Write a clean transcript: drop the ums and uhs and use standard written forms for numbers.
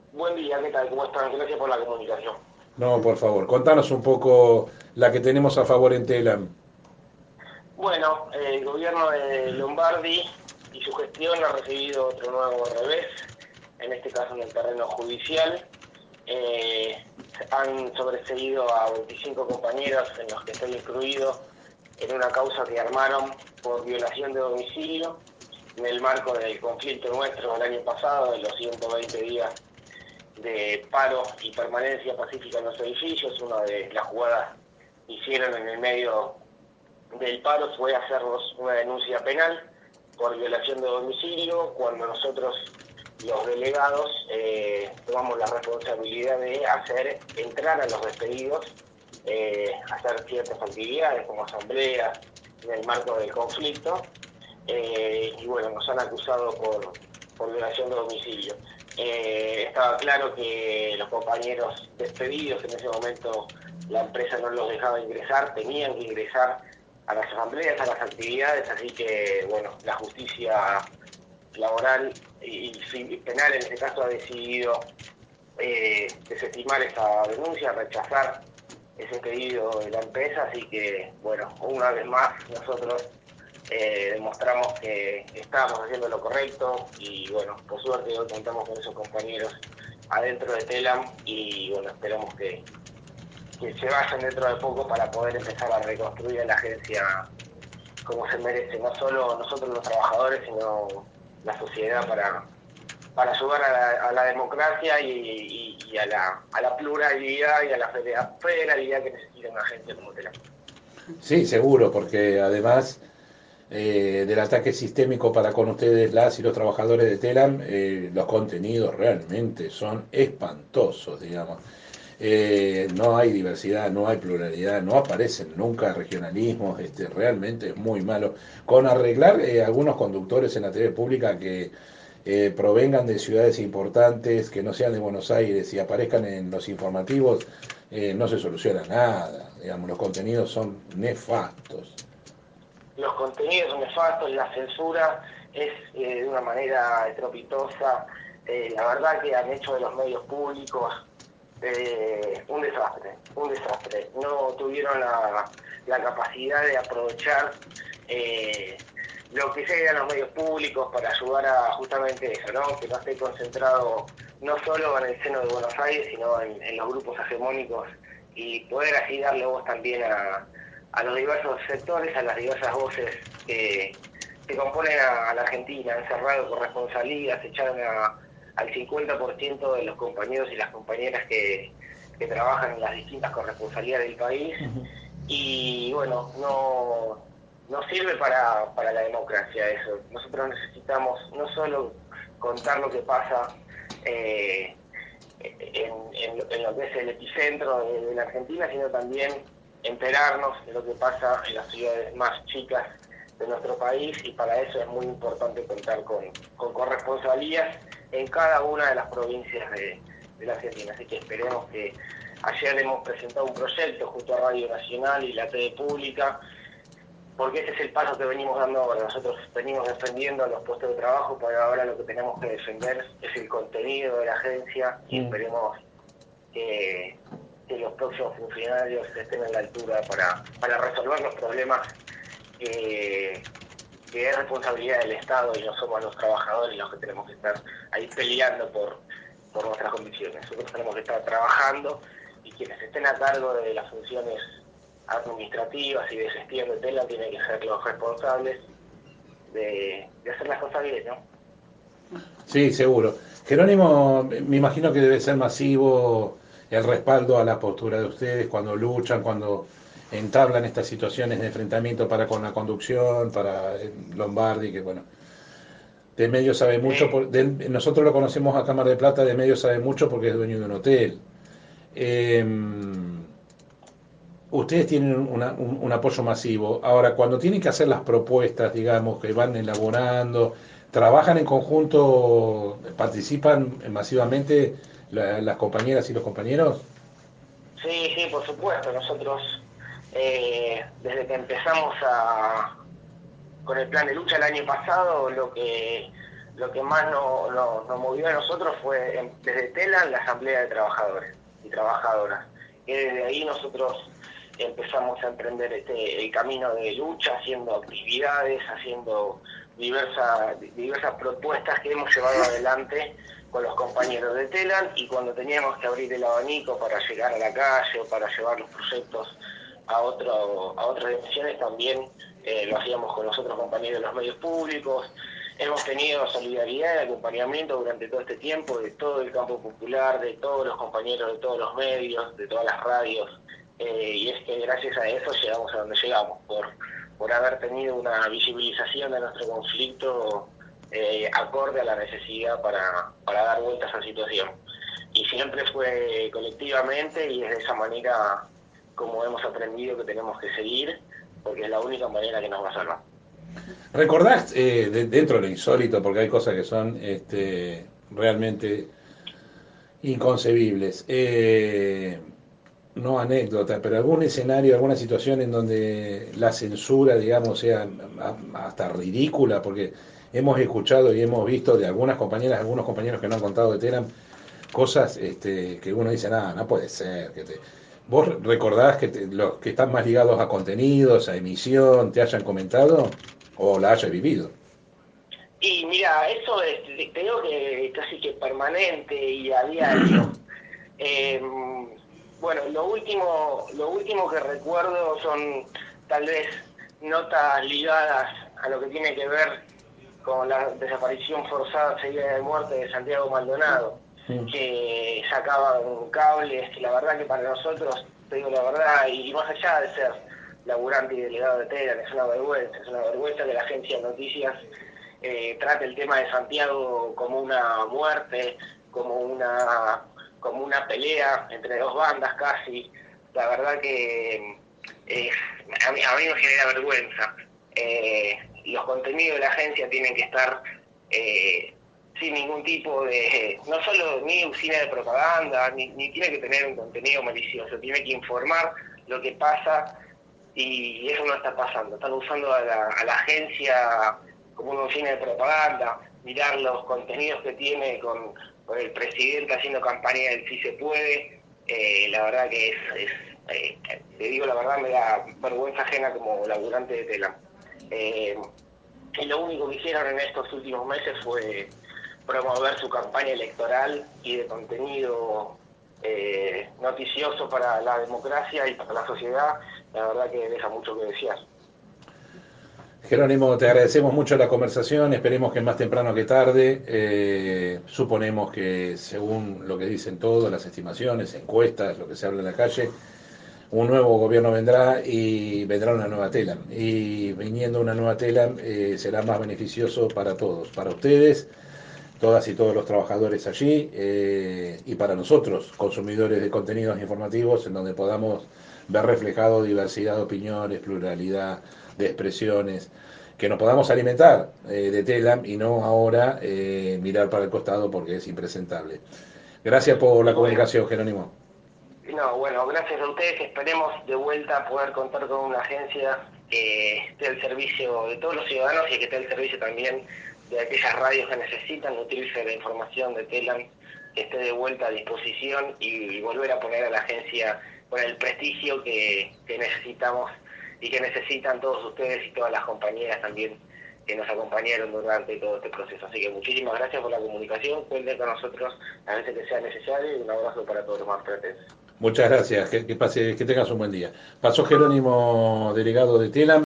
Buen día, ¿qué tal? ¿Cómo están? Gracias por la comunicación. No, por favor, contanos un poco la que tenemos a favor en Telam. Bueno, el gobierno de Lombardi y su gestión ha recibido otro nuevo revés, en este caso en el terreno judicial. Eh, Han sobreseído a 25 compañeros, en los que estoy incluido, en una causa que armaron por violación de domicilio, en el marco del conflicto nuestro del año pasado, de los 120 días de paro y permanencia pacífica en los edificios. Una de las jugadas que hicieron en el medio del paro fue hacernos una denuncia penal por violación de domicilio, cuando nosotros, los delegados, tomamos la responsabilidad de hacer entrar a los despedidos, hacer ciertas actividades como asambleas en el marco del conflicto, y bueno, nos han acusado por violación de domicilio. Estaba claro que los compañeros despedidos, en ese momento la empresa no los dejaba ingresar, tenían que ingresar a las asambleas, a las actividades, así que bueno, la justicia laboral y penal en este caso ha decidido desestimar esa denuncia, rechazar ese pedido de la empresa, así que bueno, una vez más nosotros demostramos que estábamos haciendo lo correcto y bueno, por suerte hoy contamos con esos compañeros adentro de Telam y bueno, esperamos que se vayan dentro de poco para poder empezar a reconstruir a la agencia como se merece, no solo nosotros los trabajadores, sino la sociedad para ayudar a la democracia y a la pluralidad y a la federalidad que necesita una agencia como Telam. Sí, seguro, porque además del ataque sistémico para con ustedes, las y los trabajadores de Telam, los contenidos realmente son espantosos, digamos. No hay diversidad, no hay pluralidad, no aparecen nunca regionalismos, realmente es muy malo. Con arreglar algunos conductores en la TV pública que provengan de ciudades importantes, que no sean de Buenos Aires y aparezcan en los informativos, no se soluciona nada. Digamos, los contenidos son nefastos. Los contenidos son nefastos, la censura es de una manera estrepitosa. La verdad que han hecho de los medios públicos un desastre, un desastre. No tuvieron la capacidad de aprovechar eh, lo que sean los medios públicos para ayudar a justamente eso, ¿no? Que no esté concentrado no solo en el seno de Buenos Aires, sino en los grupos hegemónicos y poder así darle voz también a los diversos sectores, a las diversas voces que componen a la Argentina. Han cerrado corresponsalías, echaron al 50% de los compañeros y las compañeras que trabajan en las distintas corresponsalías del país y bueno, no sirve para la democracia eso. Nosotros necesitamos no solo contar lo que pasa en lo que es el epicentro de la Argentina, sino también enterarnos de lo que pasa en las ciudades más chicas de nuestro país y para eso es muy importante contar con corresponsalías en cada una de las provincias de la Argentina. Así que esperemos que ayer hemos presentado un proyecto junto a Radio Nacional y la TV Pública, porque ese es el paso que venimos dando ahora. Nosotros venimos defendiendo los puestos de trabajo, pero ahora lo que tenemos que defender es el contenido de la agencia y Mm. esperemos que, que los próximos funcionarios estén a la altura para resolver los problemas que, que es responsabilidad del Estado y no somos los trabajadores los que tenemos que estar ahí peleando por nuestras condiciones. Nosotros tenemos que estar trabajando y quienes estén a cargo de las funciones administrativas y de gestión de tela tienen que ser los responsables de hacer las cosas bien, ¿no? Sí, seguro. Jerónimo, me imagino que debe ser masivo el respaldo a la postura de ustedes cuando luchan, cuando entablan estas situaciones de enfrentamiento para con la conducción, para Lombardi, que bueno, de medio sabe mucho, Sí, nosotros lo conocemos acá en Mar del Plata, de medio sabe mucho porque es dueño de un hotel. Eh, Ustedes tienen un apoyo masivo. Ahora, cuando tienen que hacer las propuestas, digamos, que van elaborando, trabajan en conjunto, participan masivamente las compañeras y los compañeros. sí, sí, por supuesto. Nosotros, desde que empezamos con el plan de lucha el año pasado, lo que lo que más nos movió a nosotros fue desde Telam la Asamblea de Trabajadores y Trabajadoras. Y desde ahí nosotros empezamos a emprender el camino de lucha, haciendo actividades, haciendo diversas propuestas que hemos llevado adelante con los compañeros de Telam, y cuando teníamos que abrir el abanico para llegar a la calle o para llevar los proyectos a otras dimensiones, también lo hacíamos con los otros compañeros de los medios públicos. Hemos tenido solidaridad y acompañamiento durante todo este tiempo de todo el campo popular, de todos los compañeros de todos los medios, de todas las radios, y es que gracias a eso llegamos a donde llegamos, por haber tenido una visibilización de nuestro conflicto acorde a la necesidad para dar vuelta a esa situación. Y siempre fue colectivamente, y es de esa manera como hemos aprendido que tenemos que seguir, porque es la única manera que nos va a salvar. ¿Recordás, dentro de lo insólito, porque hay cosas que son realmente inconcebibles, no anécdota, pero algún escenario, alguna situación en donde la censura, digamos, sea hasta ridícula? Porque hemos escuchado y hemos visto de algunas compañeras, algunos compañeros que no han contado de Telam, cosas que uno dice, nada, no puede ser. ¿Vos recordás que los que están más ligados a contenidos, a emisión, te hayan comentado o la hayas vivido? Y mira, eso te digo que casi que permanente y a diario. Bueno, lo último que recuerdo son tal vez notas ligadas a lo que tiene que ver con la desaparición forzada seguida de muerte de Santiago Maldonado, que sacaban cables, que la verdad que para nosotros, te digo la verdad, y más allá de ser laburante y delegado de Telam, es una vergüenza que la agencia de noticias trate el tema de Santiago como una muerte, como una pelea entre dos bandas casi. La verdad que a mí me genera vergüenza. Los contenidos de la agencia tienen que estar sin ningún tipo de, no solo ni cine de propaganda, ni tiene que tener un contenido malicioso, tiene que informar lo que pasa, y eso no está pasando. Están usando a la agencia como un cine de propaganda, mirar los contenidos que tiene con el presidente haciendo campaña del sí se puede. La verdad que te digo la verdad, me da vergüenza ajena como laburante de Telam. Y lo único que hicieron en estos últimos meses fue promover su campaña electoral y de contenido noticioso para la democracia y para la sociedad. La verdad que deja mucho que desear. Jerónimo, te agradecemos mucho la conversación, esperemos que más temprano que tarde, suponemos que según lo que dicen todos, las estimaciones, encuestas, lo que se habla en la calle, un nuevo gobierno vendrá y vendrá una nueva Telam. Y viniendo una nueva Telam será más beneficioso para todos, para ustedes, todas y todos los trabajadores allí, y para nosotros, consumidores de contenidos informativos, en donde podamos ver reflejado diversidad de opiniones, pluralidad de expresiones, que nos podamos alimentar de Telam y no ahora mirar para el costado porque es impresentable. Gracias por la comunicación, Jerónimo. No, bueno, gracias a ustedes. Esperemos de vuelta poder contar con una agencia que esté al servicio de todos los ciudadanos y que esté al servicio también de aquellas radios que necesitan nutrirse de la información de Telam, que esté de vuelta a disposición y volver a poner a la agencia con el prestigio que necesitamos y que necesitan todos ustedes y todas las compañeras también que nos acompañaron durante todo este proceso. Así que muchísimas gracias por la comunicación, cuenten con nosotros a veces que sea necesario, y un abrazo para todos los más presentes. Muchas gracias, que tengas un buen día. Pasó Jerónimo, delegado de Telam.